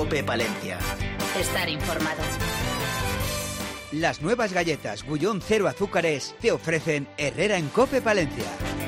COPE Palencia. Estar informado. Las nuevas galletas Bullón Cero Azúcares te ofrecen Herrera en COPE Palencia.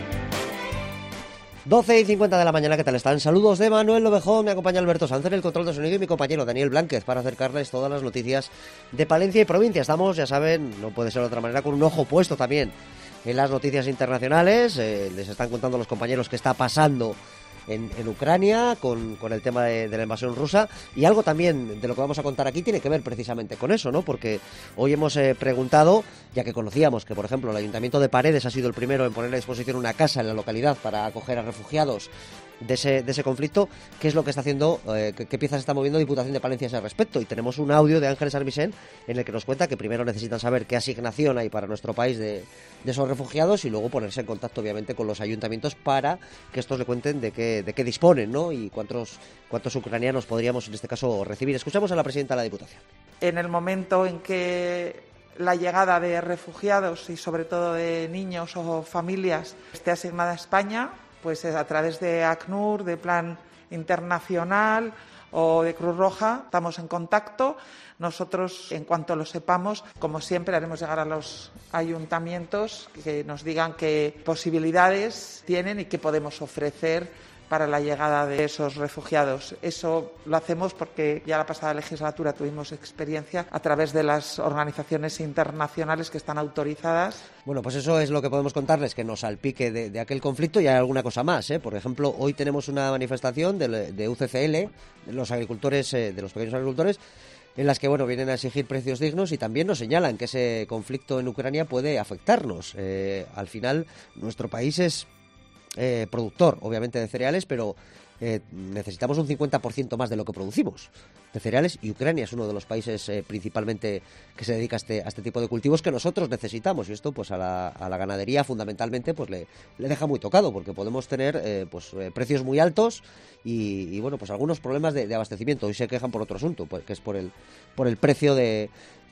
12:50 de la mañana, ¿qué tal están? Saludos de Manuel Lovejón, me acompaña Alberto Sánchez en el control de sonido y mi compañero Daniel Blánquez para acercarles todas las noticias de Palencia y provincia. Estamos, ya saben, no puede ser de otra manera, con un ojo puesto también en las noticias internacionales. Les están contando los compañeros qué está pasando en Ucrania con el tema de la invasión rusa, y algo también de lo que vamos a contar aquí tiene que ver precisamente con eso, ¿no? Porque hoy hemos preguntado, ya que conocíamos que, por ejemplo, el Ayuntamiento de Paredes ha sido el primero en poner a disposición una casa en la localidad para acoger a refugiados de ese conflicto, qué es lo que está haciendo, qué piezas está moviendo Diputación de Palencia a ese respecto. Y tenemos un audio de Ángeles Armisen en el que nos cuenta que primero necesitan saber qué asignación hay para nuestro país de esos refugiados y luego ponerse en contacto obviamente con los ayuntamientos para que estos le cuenten de qué disponen, ¿no? Y cuántos ucranianos podríamos en este caso recibir. Escuchamos a la presidenta de la Diputación. En el momento en que la llegada de refugiados y sobre todo de niños o familias esté asignada a España, pues a través de ACNUR, de Plan Internacional o de Cruz Roja, estamos en contacto. Nosotros, en cuanto lo sepamos, como siempre, haremos llegar a los ayuntamientos que nos digan qué posibilidades tienen y qué podemos ofrecer para la llegada de esos refugiados. Eso lo hacemos porque ya la pasada legislatura tuvimos experiencia a través de las organizaciones internacionales que están autorizadas. Bueno, pues eso es lo que podemos contarles, que nos salpique de aquel conflicto, y hay alguna cosa más, ¿eh? Por ejemplo, hoy tenemos una manifestación de UCCL, de los agricultores, de los pequeños agricultores, en las que vienen a exigir precios dignos y también nos señalan que ese conflicto en Ucrania puede afectarnos. Al final, nuestro país es productor, obviamente, de cereales, pero necesitamos un 50% más de lo que producimos de cereales, y Ucrania es uno de los países principalmente que se dedica a este tipo de cultivos que nosotros necesitamos, y esto pues a la ganadería fundamentalmente pues le deja muy tocado, porque podemos tener precios muy altos y pues algunos problemas de abastecimiento. Hoy se quejan por otro asunto, que es por el precio de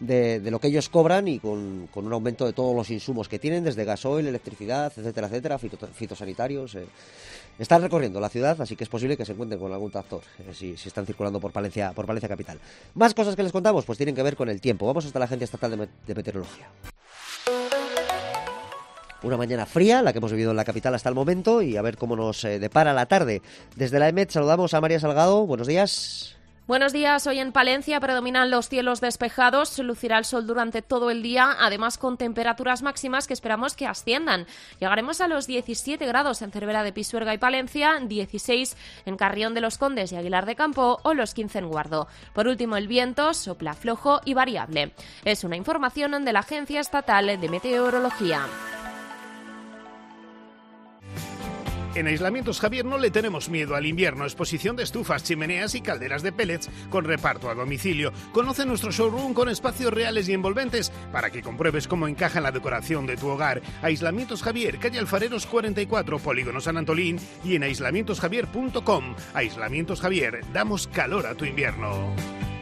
lo que ellos cobran, y con un aumento de todos los insumos que tienen, desde gasoil, electricidad, etcétera, fitosanitarios. Están recorriendo la ciudad, así que es posible que se encuentren con algún tractor si están circulando por Palencia capital. Más cosas que les contamos, pues tienen que ver con el tiempo. Vamos hasta la Agencia Estatal de Meteorología. Una mañana fría, la que hemos vivido en la capital hasta el momento, y a ver cómo nos depara la tarde. Desde la EMET saludamos a María Salgado. Buenos días. Buenos días. Hoy en Palencia predominan los cielos despejados, lucirá el sol durante todo el día, además con temperaturas máximas que esperamos que asciendan. Llegaremos a los 17 grados en Cervera de Pisuerga y Palencia, 16 en Carrión de los Condes y Aguilar de Campo o los 15 en Guardo. Por último, el viento sopla flojo y variable. Es una información de la Agencia Estatal de Meteorología. En Aislamientos Javier no le tenemos miedo al invierno. Exposición de estufas, chimeneas y calderas de pellets con reparto a domicilio. Conoce nuestro showroom con espacios reales y envolventes para que compruebes cómo encaja en la decoración de tu hogar. Aislamientos Javier, calle Alfareros 44, Polígono San Antolín, y en aislamientosjavier.com. Aislamientos Javier, damos calor a tu invierno.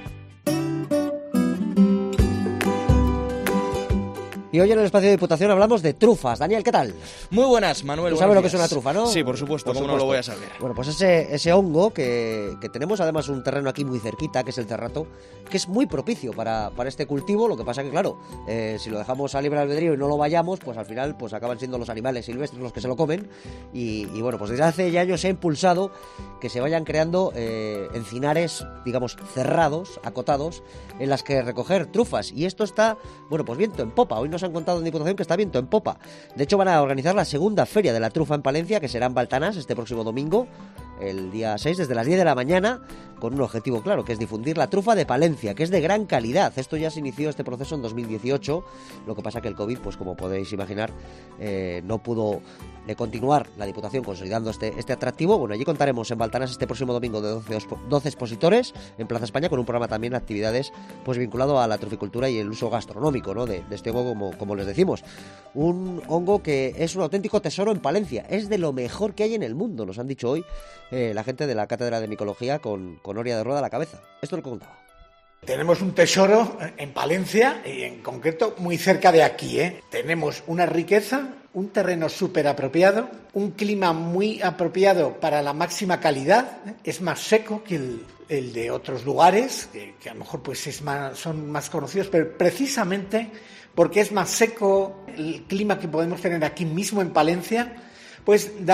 Y hoy en el espacio de Diputación hablamos de trufas. Daniel, ¿qué tal? Muy buenas, Manuel. ¿Tú sabes lo que es una trufa, no? Sí, por supuesto, ¿cómo no lo voy a saber? Bueno, pues ese hongo que tenemos además un terreno aquí muy cerquita, que es el Cerrato, que es muy propicio para este cultivo. Lo que pasa que, claro, si lo dejamos a libre albedrío y no lo vayamos, pues al final pues acaban siendo los animales silvestres los que se lo comen. Y bueno, pues desde hace ya años se ha impulsado que se vayan creando encinares, digamos, cerrados, acotados, en las que recoger trufas. Y esto está, pues viento en popa. Hoy nos han contado en Diputación que está viento en popa. De hecho, van a organizar la segunda feria de la trufa en Palencia, que será en Baltanás este próximo domingo, el día 6, desde las 10 de la mañana, con un objetivo claro, que es difundir la trufa de Palencia, que es de gran calidad. Esto ya se inició, este proceso, en 2018, lo que pasa que el COVID, pues como podéis imaginar, no pudo continuar la Diputación consolidando este atractivo. Bueno, allí contaremos en Baltanás este próximo domingo de 12 expositores en Plaza España, con un programa también de actividades pues vinculado a la truficultura y el uso gastronómico, ¿no?, de este hongo, como les decimos. Un hongo que es un auténtico tesoro en Palencia, es de lo mejor que hay en el mundo, nos han dicho hoy la gente de la Cátedra de Micología con Oria de Rueda a la cabeza. Esto es lo que contaba. Tenemos un tesoro en Palencia y en concreto muy cerca de aquí, Tenemos una riqueza, un terreno súper apropiado, un clima muy apropiado para la máxima calidad, es más seco que el de otros lugares, que a lo mejor pues son más conocidos, pero precisamente porque es más seco el clima que podemos tener aquí mismo en Palencia, pues da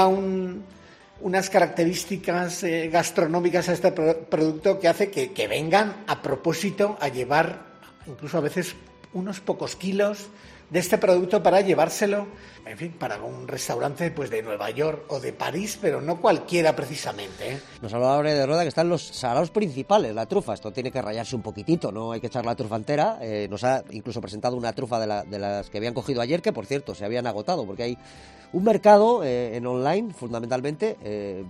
unas características gastronómicas a este producto que hace que vengan a propósito a llevar incluso a veces unos pocos kilos de este producto para llevárselo, en fin, para un restaurante pues de Nueva York o de París, pero no cualquiera precisamente. Nos hablaba Aurea de Rueda que están los salados principales, la trufa. Esto tiene que rayarse un poquitito, no hay que echar la trufa entera. Nos ha incluso presentado una trufa de las que habían cogido ayer, que por cierto se habían agotado, porque hay un mercado en online, fundamentalmente,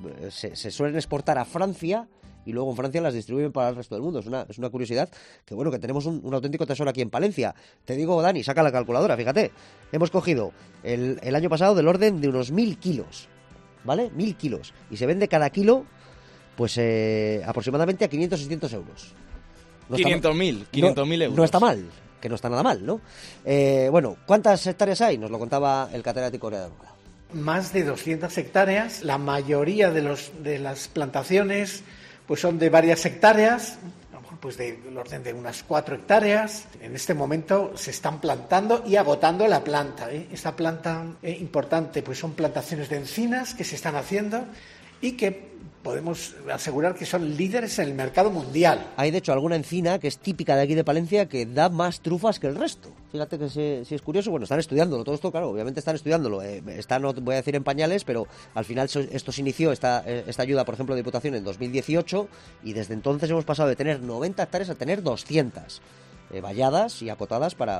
se suelen exportar a Francia y luego en Francia las distribuyen para el resto del mundo. Es una curiosidad que, bueno, que tenemos un auténtico tesoro aquí en Palencia. Te digo, Dani, saca la calculadora, fíjate. Hemos cogido el año pasado del orden de unos 1.000 kilos, ¿vale? 1.000 kilos. Y se vende cada kilo, pues, aproximadamente a 500-600 euros. 500.000 euros. No está mal, que no está nada mal, ¿no? Bueno, ¿cuántas hectáreas hay? Nos lo contaba el catedrático Aurea de Rueda. Más de 200 hectáreas. La mayoría de las plantaciones pues son de varias hectáreas, pues del orden de unas 4 hectáreas. En este momento se están plantando y agotando la planta. Esta planta importante, pues son plantaciones de encinas que se están haciendo y que podemos asegurar que son líderes en el mercado mundial. Hay, de hecho, alguna encina que es típica de aquí de Palencia que da más trufas que el resto. Fíjate que si es curioso. Bueno, están estudiándolo, todo esto, claro, obviamente están estudiándolo. Está, no voy a decir en pañales, pero al final esto se inició, esta ayuda, por ejemplo, de Diputación en 2018, y desde entonces hemos pasado de tener 90 hectáreas a tener 200. Valladas y acotadas para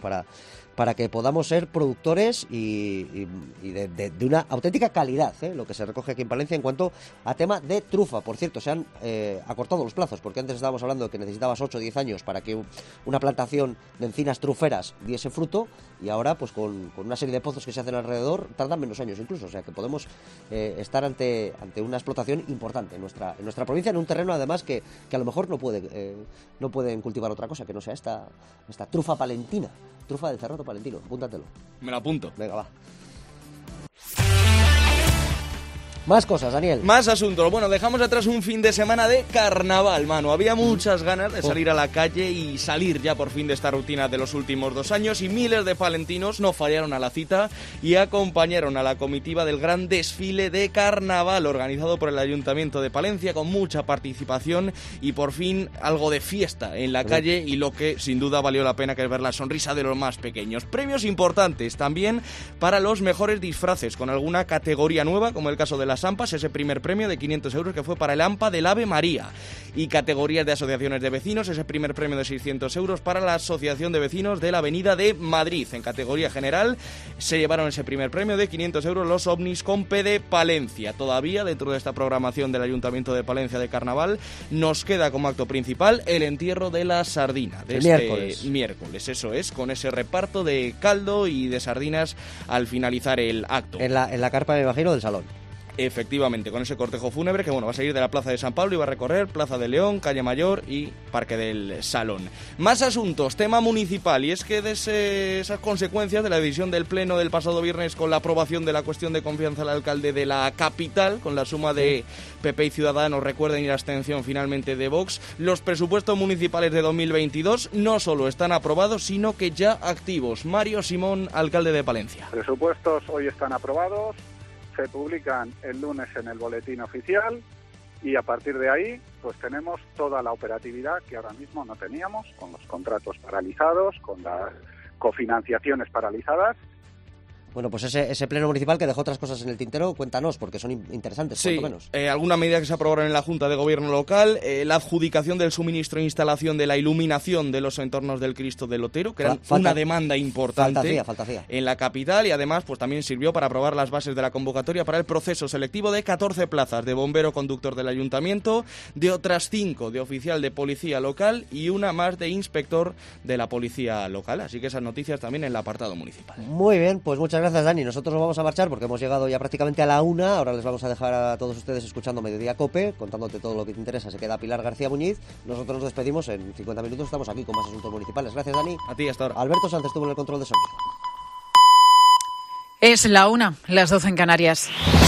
que podamos ser productores y de una auténtica calidad, lo que se recoge aquí en Palencia en cuanto a tema de trufa. Por cierto, se han acortado los plazos, porque antes estábamos hablando de que necesitabas 8 o 10 años para que una plantación de encinas truferas diese fruto, y ahora pues con una serie de pozos que se hacen alrededor tardan menos años incluso, o sea que podemos estar ante una explotación importante en nuestra provincia, en un terreno además que a lo mejor no pueden cultivar otra cosa que no sea esta trufa palentina, trufa del Cerrato palentino. Apúntatelo. Me lo apunto. Venga, va. Más cosas, Daniel. Más asuntos. Bueno, dejamos atrás un fin de semana de carnaval, mano. Había muchas ganas de salir a la calle y salir ya por fin de esta rutina de los últimos 2 años, y miles de palentinos no fallaron a la cita y acompañaron a la comitiva del gran desfile de carnaval organizado por el Ayuntamiento de Palencia, con mucha participación y por fin algo de fiesta en la calle, y lo que sin duda valió la pena, que es ver la sonrisa de los más pequeños. Premios importantes también para los mejores disfraces, con alguna categoría nueva, como el caso de las AMPAs, ese primer premio de 500 euros que fue para el AMPA del Ave María, y categorías de asociaciones de vecinos, ese primer premio de 600 euros para la Asociación de Vecinos de la Avenida de Madrid. En categoría general se llevaron ese primer premio de 500 euros los ovnis Compe de Palencia. Todavía dentro de esta programación del Ayuntamiento de Palencia de carnaval nos queda como acto principal el entierro de la sardina de este miércoles, eso es, con ese reparto de caldo y de sardinas al finalizar el acto. En la carpa, me imagino, del salón. Efectivamente, con ese cortejo fúnebre que va a salir de la Plaza de San Pablo y va a recorrer Plaza de León, Calle Mayor y Parque del Salón. Más asuntos, tema municipal, y es que de esas consecuencias de la decisión del Pleno del pasado viernes con la aprobación de la cuestión de confianza al alcalde de la capital, con la suma de PP y Ciudadanos, recuerden, y la abstención finalmente de Vox, los presupuestos municipales de 2022 no solo están aprobados, sino que ya activos. Mario Simón, alcalde de Palencia. Los presupuestos hoy están aprobados, se publican el lunes en el boletín oficial, y a partir de ahí pues tenemos toda la operatividad que ahora mismo no teníamos, con los contratos paralizados, con las cofinanciaciones paralizadas. Bueno, pues ese pleno municipal que dejó otras cosas en el tintero, cuéntanos, porque son interesantes, sí, por lo menos. Alguna medida que se aprobaron en la Junta de Gobierno local, la adjudicación del suministro e instalación de la iluminación de los entornos del Cristo del Otero, que era una demanda importante falta en la capital, y además pues también sirvió para aprobar las bases de la convocatoria para el proceso selectivo de 14 plazas de bombero conductor del Ayuntamiento, de otras 5 de oficial de policía local y una más de inspector de la policía local. Así que esas noticias también en el apartado municipal. Muy bien, pues muchas gracias, Dani. Nosotros nos vamos a marchar porque hemos llegado ya prácticamente a la 1. Ahora les vamos a dejar a todos ustedes escuchando Mediodía COPE, contándote todo lo que te interesa. Se queda Pilar García Muñiz. Nosotros nos despedimos. En 50 minutos estamos aquí con más asuntos municipales. Gracias, Dani. A ti, hasta ahora. Alberto Sánchez estuvo en el control de sonido. Es la 1, las 12 en Canarias.